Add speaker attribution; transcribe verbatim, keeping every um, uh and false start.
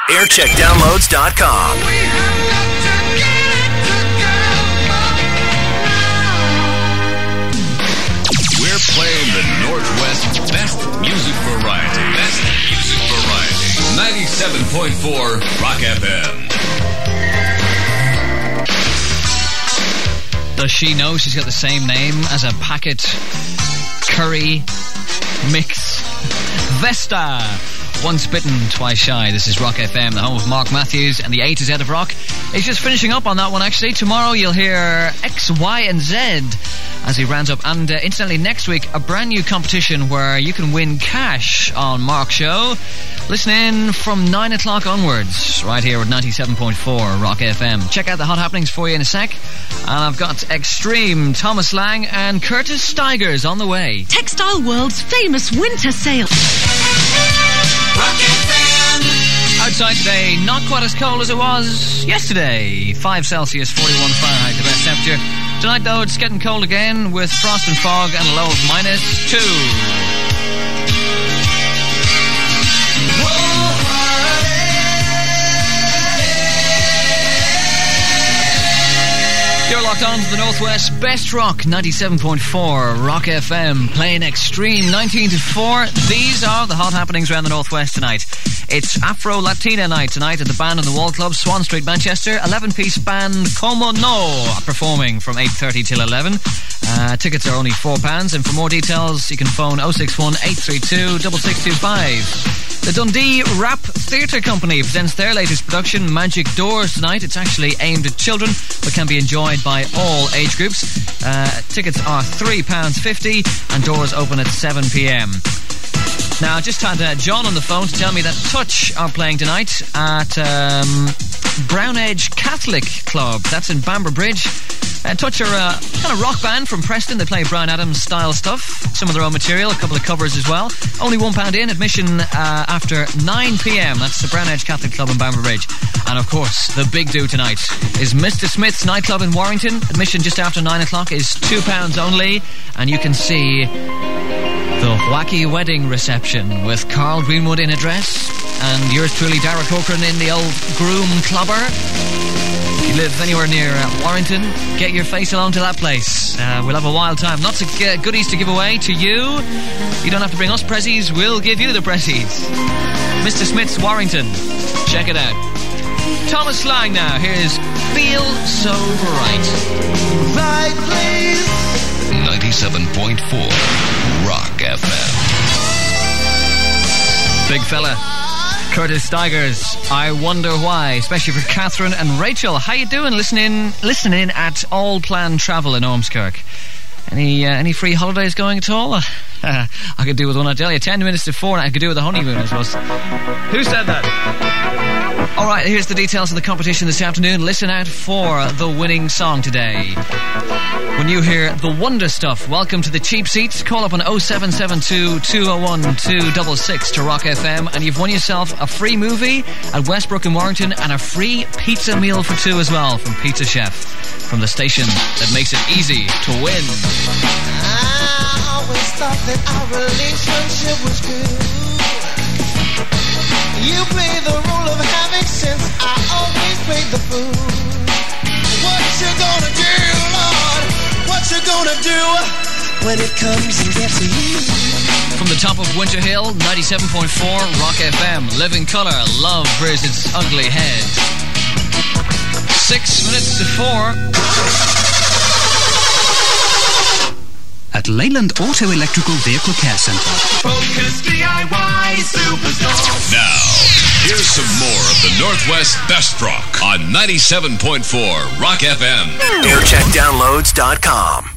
Speaker 1: aircheck downloads dot com.
Speaker 2: We're playing the Northwest best music variety. Best music variety. ninety-seven point four Rock F M.
Speaker 3: Does she know she's got the same name as a packet curry mix? Vesta. Once bitten, twice shy. This is Rock F M, the home of Mark Matthews and the A to Z of rock. He's just finishing up on that one, actually. Tomorrow you'll hear X, Y, and Z as he rounds up. And uh, incidentally, next week, a brand new competition where you can win cash on Mark's show. Listen in from nine o'clock onwards, right here at ninety-seven point four Rock F M. Check out the hot happenings for you in a sec. And I've got Extreme, Thomas Lang, and Curtis Stigers on the way.
Speaker 4: Textile World's famous winter sale.
Speaker 5: Rock F M.
Speaker 3: Outside today, not quite as cold as it was yesterday. five Celsius, forty-one Fahrenheit, the best temperature. Tonight, though, it's getting cold again with frost and fog and a low of minus two. You're locked on to the Northwest Best Rock, ninety-seven point four Rock F M, playing Extreme, nineteen to four. These are the hot happenings around the Northwest tonight. It's Afro Latina night tonight at the Band on the Wall Club, Swan Street, Manchester. eleven-piece band Como No performing from eight thirty till eleven. Uh, tickets are only four pounds, and for more details, you can phone oh six one, eight three two, six six two five. The Dundee Rap Theatre Company presents their latest production, Magic Doors, tonight. It's actually aimed at children, but can be enjoyed by all age groups. Uh, tickets are three pounds fifty, and doors open at seven p.m. Now, I just had uh, John on the phone to tell me that Touch are playing tonight at um, Brown Edge Catholic Club. That's in Bamber Bridge. Uh, Touch are a kind of rock band from Preston. They play Bryan Adams style stuff, some of their own material, a couple of covers as well. Only one pound in, admission uh, after nine p.m. That's the Brown Edge Catholic Club in Bamber Bridge. And of course, the big do tonight is Mister Smith's nightclub in Warrington. Admission just after nine o'clock is two pounds only, and you can see the wacky wedding reception with Carl Greenwood in a dress and yours truly, Dara Corcoran, in the old groom clubber. If you live anywhere near uh, Warrington, get your face along to that place. Uh, we'll have a wild time. Lots of uh, goodies to give away to you. You don't have to bring us prezzies, we'll give you the prezzies. Mister Smith's Warrington. Check it out. Thomas Lang now. Here's Feel So Right.
Speaker 5: Right place.
Speaker 2: ninety-seven point four Rock F M.
Speaker 3: Big fella. Curtis Stigers, I Wonder Why, especially for Catherine and Rachel. How you doing? Listening, listening at All Planned Travel in Ormskirk. Any uh, any free holidays going at all? Uh, I could do with one, I tell you. Ten minutes to four, and I could do with a honeymoon, I suppose. Who said that? All right, here's the details of the competition this afternoon. Listen out for the winning song today. When you hear the Wonder Stuff, welcome to the cheap seats. Call up on oh seven seven two, two oh one, two six six to Rock F M, and you've won yourself a free movie at Westbrook in Warrington and a free pizza meal for two as well from Pizza Chef, from the station that makes it easy to win.
Speaker 5: I always thought that our relationship was good. You play the role of having sense, I always played the fool. What you gonna do, Lord? What you gonna do when it comes and gets to you?
Speaker 3: From the top of Winter Hill, ninety-seven point four Rock F M. Living Colour, Love Rears Its Ugly Head. Six minutes to four.
Speaker 6: At Leyland Auto Electrical Vehicle Care Centre.
Speaker 5: Focus D I Y Superstore.
Speaker 2: Now, here's some more of the Northwest Best Rock on ninety-seven point four Rock F M.
Speaker 1: aircheck downloads dot com.